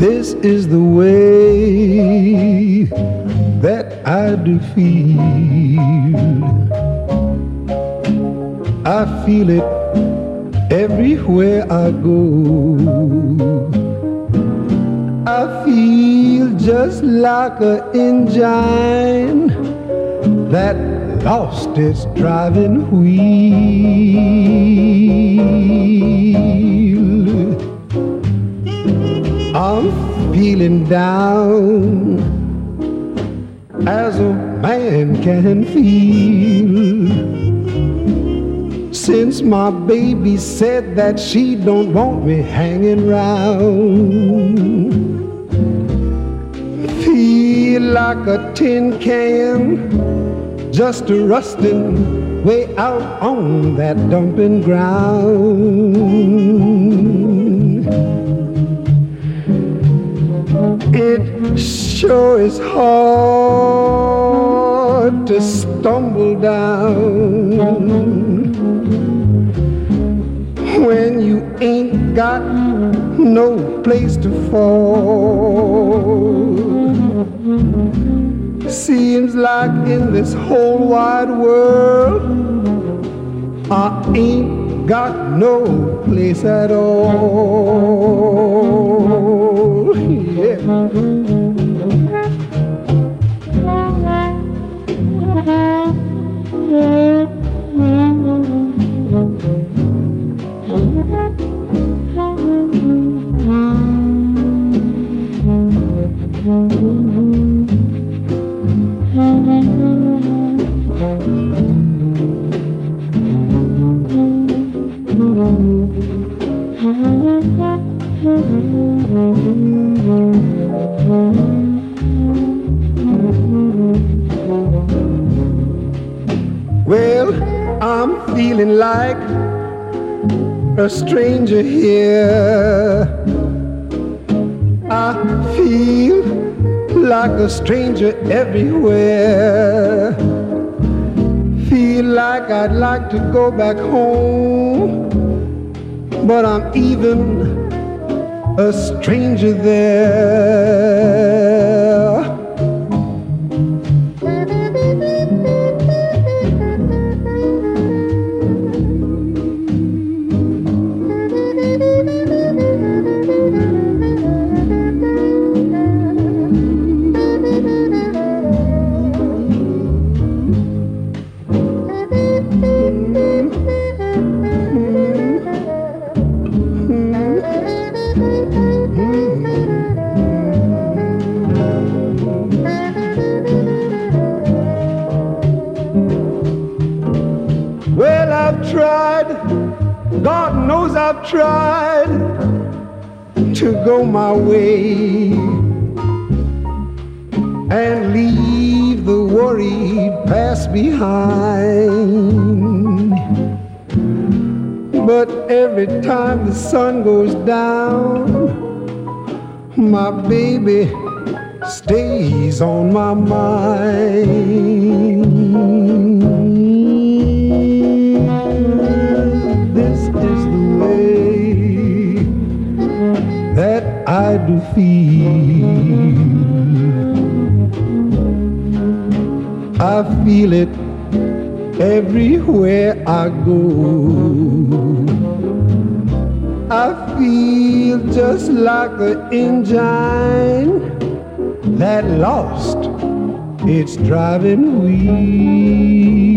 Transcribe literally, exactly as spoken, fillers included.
This is the way that I do feel. I feel it everywhere I go. I feel just like an engine that lost its driving wheel. I'm feeling down as a man can feel, since my baby said that she don't want me hanging round. Feel like a tin can just a rusting way out on that dumping ground. It sure is hard to stumble down when you ain't got no place to fall. Seems like in this whole wide world I ain't got no place at all. Yeah. Well, I'm feeling like a stranger here. I feel like a stranger everywhere. Feel like I'd like to go back home, but I'm even a stranger there. Well, I've tried, God knows I've tried to go my way and leave the worried past behind. But every time the sun goes down, my baby stays on my mind. This is the way that I do feel. I feel it everywhere I go. I feel just like an engine that lost its driving wheel.